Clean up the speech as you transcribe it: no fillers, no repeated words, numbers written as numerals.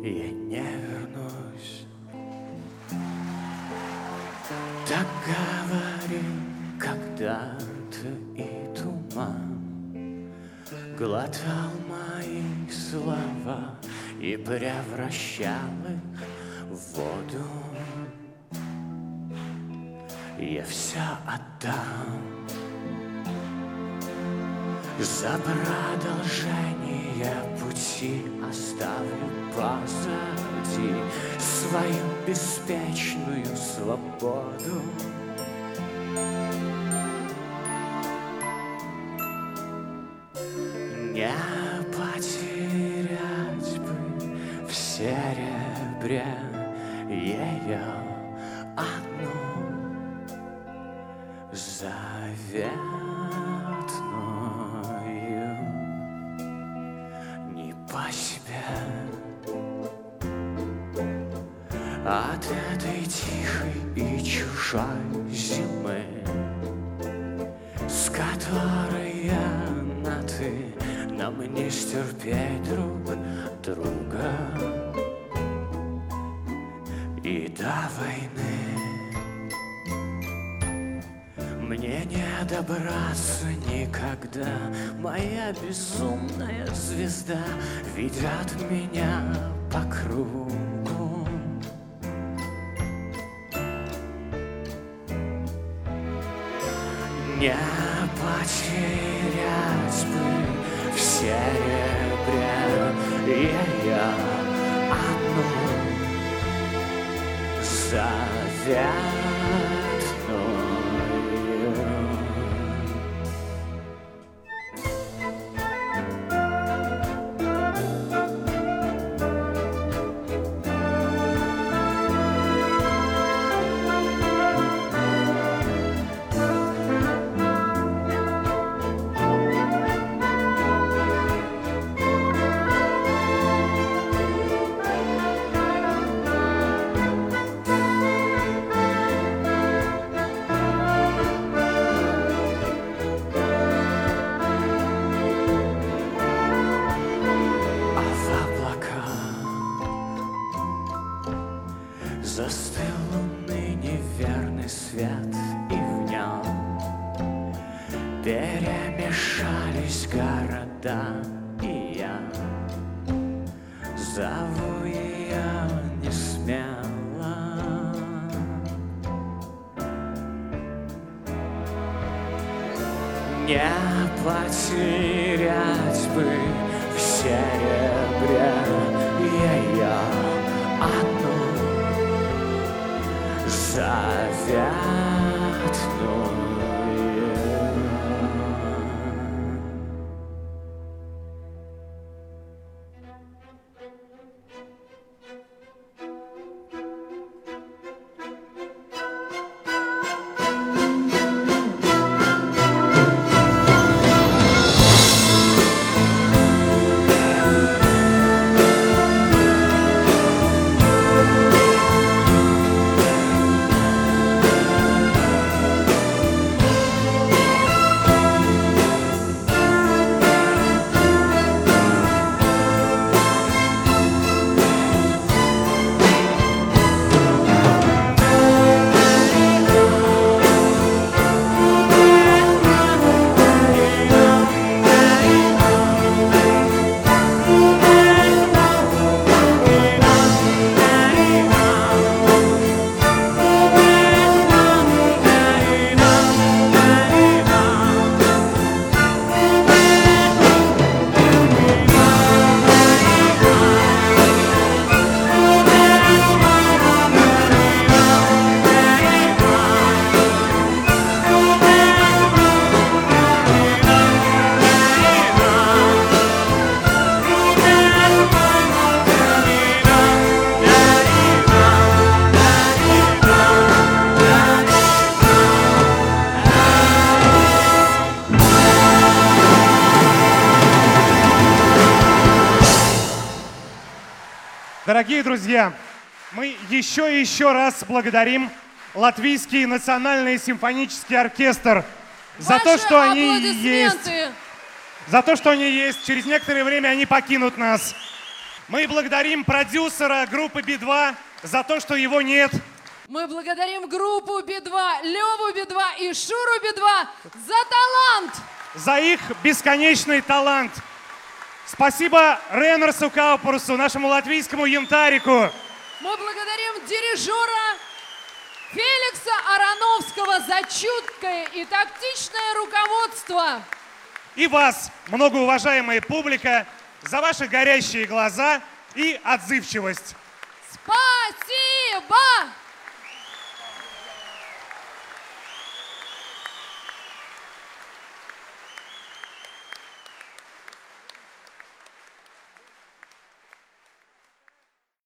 я не вернусь. Так говорил когда-то и туман, глотал мои слова и превращал их в воду. Я все отдам за продолжение пути, оставлю позади свою беспечную свободу. Не потерять бы в серебре ее одну заветную. Не по себе от этой тихой и чужой зимы, с которой на ты нам не стерпеть друг друга и до войны. Мне не добраться никогда, моя безумная звезда ведет меня по кругу. Не потерять бы в серебре ее одну заветную. Застыл луны неверный свет, и в нем перемешались города, и я зову ее не смело. Не потерять бы в серебре ее одну заветную. Дорогие друзья, мы еще и еще раз благодарим Латвийский национальный симфонический оркестр за то, что они есть. За то, что они есть. Через некоторое время они покинут нас. Мы благодарим продюсера группы Би-2 за то, что его нет. Мы благодарим группу Би-2, Леву Би-2 и Шуру Би-2 за талант! За их бесконечный талант. Спасибо Ренерсу Каупорусу, нашему латвийскому янтарику. Мы благодарим дирижера Феликса Ароновского за чуткое и тактичное руководство. И вас, многоуважаемая публика, за ваши горящие глаза и отзывчивость. Спасибо!